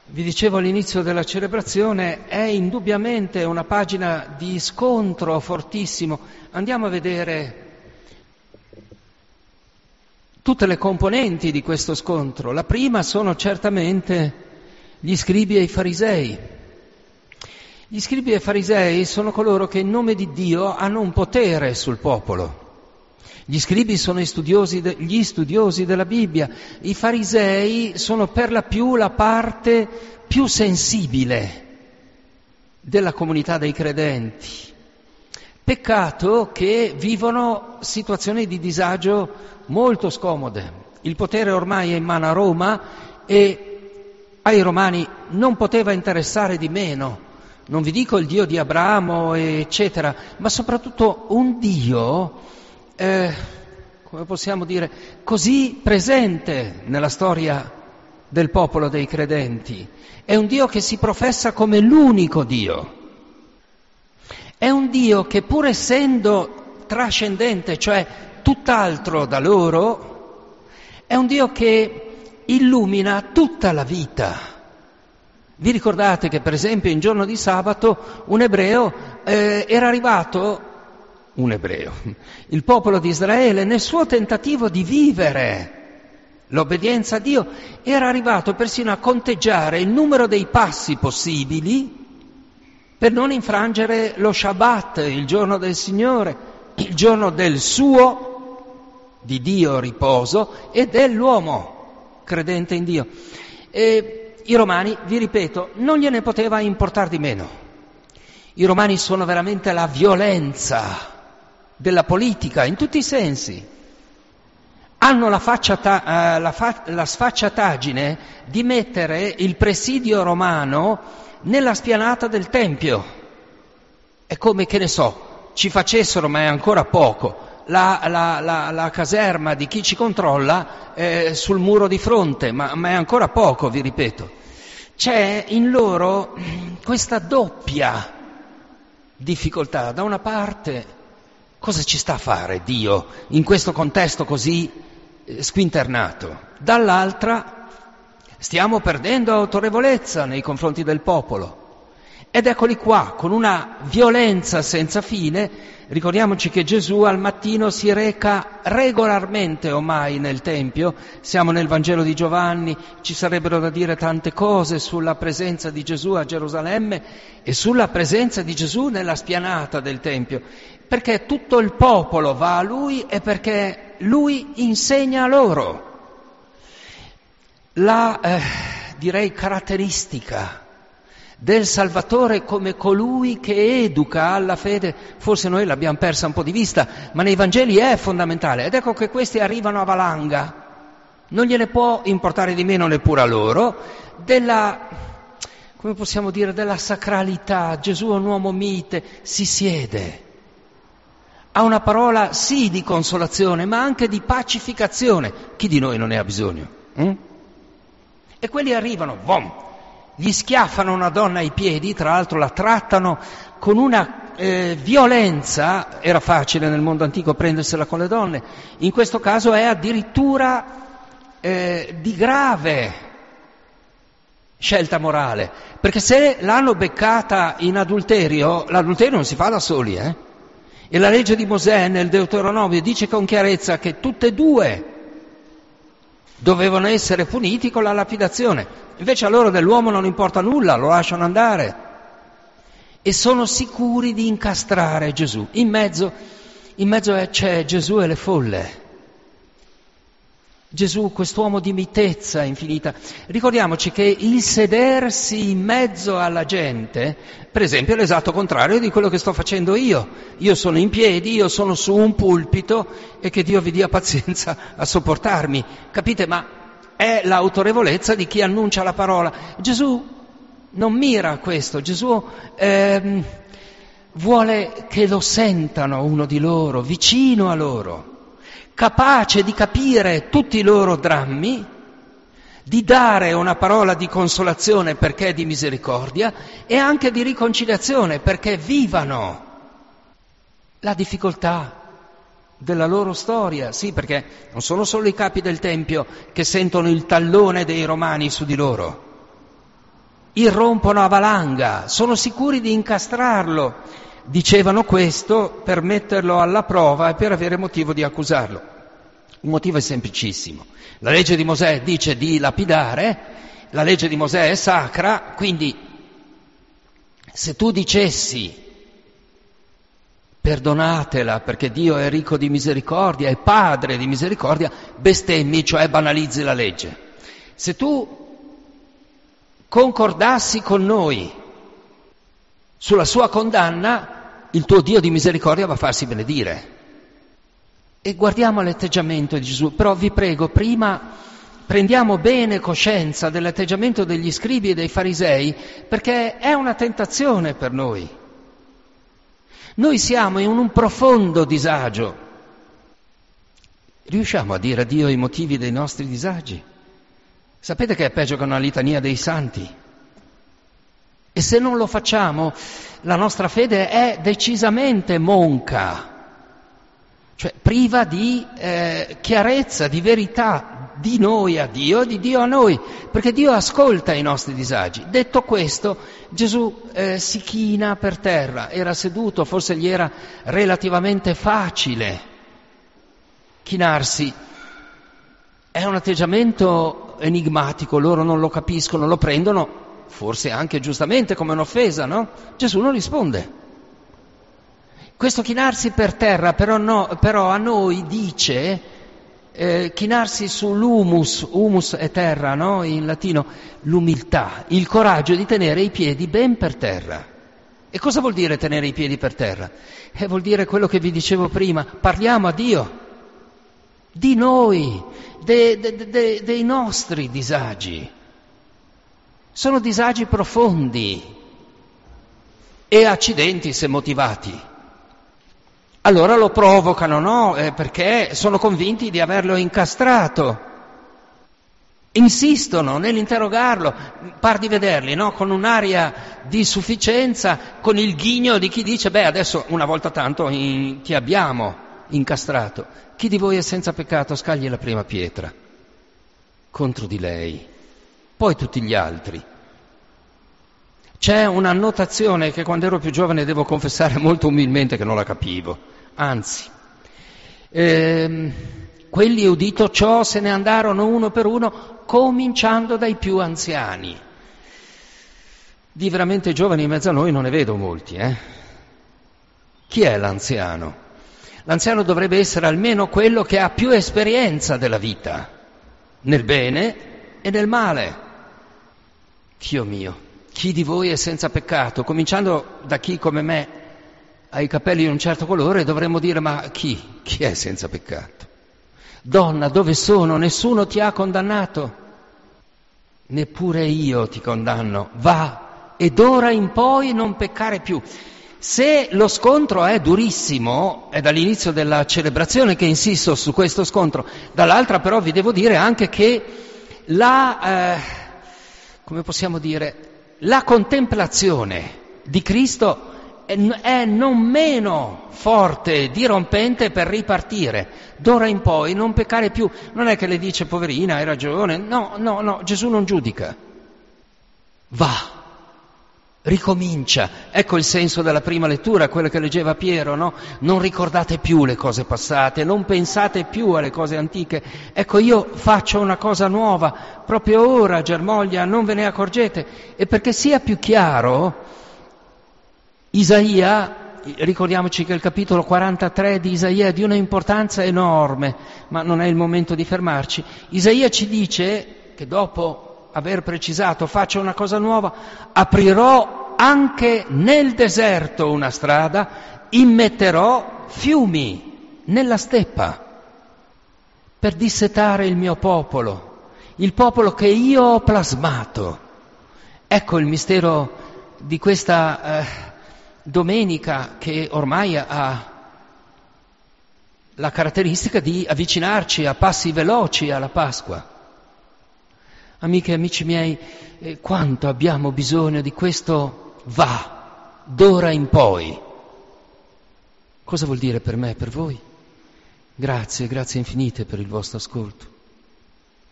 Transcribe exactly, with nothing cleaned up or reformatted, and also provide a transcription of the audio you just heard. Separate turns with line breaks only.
Vi dicevo all'inizio della celebrazione, è indubbiamente una pagina di scontro fortissimo. Andiamo a vedere tutte le componenti di questo scontro. La prima sono certamente gli scribi e i farisei. Gli scribi e i farisei sono coloro che in nome di Dio hanno un potere sul popolo. Gli scribi sono gli studiosi, de, gli studiosi della Bibbia, i farisei sono per la più la parte più sensibile della comunità dei credenti. Peccato che vivono situazioni di disagio molto scomode. Il potere ormai è in mano a Roma e ai romani non poteva interessare di meno. Non vi dico il Dio di Abramo, eccetera, ma soprattutto un Dio Eh, come possiamo dire, così presente nella storia del popolo dei credenti. È un Dio che si professa come l'unico Dio. È un Dio che, pur essendo trascendente, cioè tutt'altro da loro, è un Dio che illumina tutta la vita. Vi ricordate che, per esempio, in giorno di sabato un ebreo eh, era arrivato un ebreo, il popolo di Israele, nel suo tentativo di vivere l'obbedienza a Dio, era arrivato persino a conteggiare il numero dei passi possibili per non infrangere lo Shabbat, il giorno del Signore, il giorno del suo, di Dio, riposo, e dell'uomo credente in Dio. E i romani, vi ripeto, non gliene poteva importar di meno. I romani sono veramente la violenza della politica in tutti i sensi. Hanno la, facciata, eh, la, fa, la sfacciataggine di mettere il presidio romano nella spianata del Tempio. È come, che ne so, ci facessero, ma è ancora poco, la, la, la, la caserma di chi ci controlla eh, sul muro di fronte, ma, ma è ancora poco, vi ripeto. C'è in loro questa doppia difficoltà. Da una parte, cosa ci sta a fare Dio in questo contesto così eh, squinternato? Dall'altra, stiamo perdendo autorevolezza nei confronti del popolo. Ed eccoli qua, con una violenza senza fine. Ricordiamoci che Gesù al mattino si reca regolarmente ormai nel Tempio. Siamo nel Vangelo di Giovanni, ci sarebbero da dire tante cose sulla presenza di Gesù a Gerusalemme e sulla presenza di Gesù nella spianata del Tempio, perché tutto il popolo va a Lui e perché Lui insegna loro. La, eh, direi, caratteristica del Salvatore come colui che educa alla fede, forse noi l'abbiamo persa un po' di vista, ma nei Vangeli è fondamentale. Ed ecco che questi arrivano a valanga, non gliene può importare di meno neppure a loro, della, come possiamo dire, della sacralità. Gesù è un uomo mite, si siede, ha una parola sì di consolazione, ma anche di pacificazione. Chi di noi non ne ha bisogno? Hm? E quelli arrivano, vom, gli schiaffano una donna ai piedi, tra l'altro la trattano con una eh, violenza. Era facile nel mondo antico prendersela con le donne, in questo caso è addirittura eh, di grave scelta morale, perché se l'hanno beccata in adulterio, l'adulterio non si fa da soli, eh? E la legge di Mosè nel Deuteronomio dice con chiarezza che tutte e due dovevano essere puniti con la lapidazione. Invece a loro dell'uomo non importa nulla, lo lasciano andare e sono sicuri di incastrare Gesù. In mezzo, in mezzo c'è Gesù e le folle. Gesù, quest'uomo di mitezza infinita. Ricordiamoci che il sedersi in mezzo alla gente, per esempio, è l'esatto contrario di quello che sto facendo io. Io sono in piedi, io sono su un pulpito e che Dio vi dia pazienza a sopportarmi. Capite? Ma è l'autorevolezza di chi annuncia la parola. Gesù non mira a questo. Gesù ehm, vuole che lo sentano uno di loro, vicino a loro, capace di capire tutti i loro drammi, di dare una parola di consolazione perché è di misericordia e anche di riconciliazione perché vivano la difficoltà della loro storia. Sì, perché non sono solo i capi del Tempio che sentono il tallone dei romani su di loro, irrompono a valanga, sono sicuri di incastrarlo. Dicevano questo per metterlo alla prova e per avere motivo di accusarlo. Il motivo è semplicissimo. La legge di Mosè dice di lapidare, la legge di Mosè è sacra, quindi se tu dicessi perdonatela perché Dio è ricco di misericordia, è padre di misericordia, bestemmi, cioè banalizzi la legge. Se tu concordassi con noi sulla sua condanna, il tuo Dio di misericordia va a farsi benedire. E guardiamo l'atteggiamento di Gesù, però vi prego, prima prendiamo bene coscienza dell'atteggiamento degli scribi e dei farisei, perché è una tentazione per noi. Noi siamo in un profondo disagio. Riusciamo a dire a Dio i motivi dei nostri disagi? Sapete che è peggio che una litania dei santi? E se non lo facciamo, la nostra fede è decisamente monca, cioè priva di eh, chiarezza, di verità di noi a Dio, di Dio a noi, perché Dio ascolta i nostri disagi. Detto questo, Gesù eh, si china per terra, era seduto, forse gli era relativamente facile chinarsi. È un atteggiamento enigmatico, loro non lo capiscono, lo prendono forse anche giustamente come un'offesa, no? Gesù non risponde. Questo chinarsi per terra però, no, però a noi dice eh, chinarsi sull'humus, humus è terra, no? In latino, l'umiltà, il coraggio di tenere i piedi ben per terra. E cosa vuol dire tenere i piedi per terra? Eh, vuol dire quello che vi dicevo prima, parliamo a Dio, di noi, de, de, de, dei nostri disagi. Sono disagi profondi e accidenti se motivati. Allora lo provocano, no? Eh, perché sono convinti di averlo incastrato. Insistono nell'interrogarlo, par di vederli, no? Con un'aria di sufficienza, con il ghigno di chi dice, beh, adesso una volta tanto in, ti abbiamo incastrato. Chi di voi è senza peccato scagli la prima pietra contro di lei, poi tutti gli altri. C'è un'annotazione che quando ero più giovane devo confessare molto umilmente che non la capivo, anzi, ehm, quelli udito ciò se ne andarono uno per uno, cominciando dai più anziani. Di veramente giovani in mezzo a noi non ne vedo molti, eh? Chi è l'anziano? L'anziano dovrebbe essere almeno quello che ha più esperienza della vita, nel bene e nel male. Dio mio, chi di voi è senza peccato? Cominciando da chi come me ha i capelli di un certo colore, dovremmo dire, ma chi? Chi è senza peccato? Donna, dove sono? Nessuno ti ha condannato? Neppure io ti condanno. Va, ed ora in poi non peccare più. Se lo scontro è durissimo, è dall'inizio della celebrazione che insisto su questo scontro, dall'altra però vi devo dire anche che la, eh, come possiamo dire, la contemplazione di Cristo è, è non meno forte, dirompente per ripartire. D'ora in poi non peccare più. Non è che le dice, poverina, hai ragione. No, no, no, Gesù non giudica. Va. Ricomincia, ecco il senso della prima lettura, quello che leggeva Piero, no? Non ricordate più le cose passate, non pensate più alle cose antiche. Ecco, io faccio una cosa nuova, proprio ora, germoglia, non ve ne accorgete. E perché sia più chiaro, Isaia, ricordiamoci che il capitolo quarantatré di Isaia è di una importanza enorme, ma non è il momento di fermarci. Isaia ci dice che dopo aver precisato faccio una cosa nuova, aprirò anche nel deserto una strada, immetterò fiumi nella steppa per dissetare il mio popolo, il popolo che io ho plasmato. Ecco il mistero di questa eh, domenica che ormai ha la caratteristica di avvicinarci a passi veloci alla Pasqua. Amiche e amici miei, eh, quanto abbiamo bisogno di questo va, d'ora in poi. Cosa vuol dire per me e per voi? Grazie, grazie infinite per il vostro ascolto.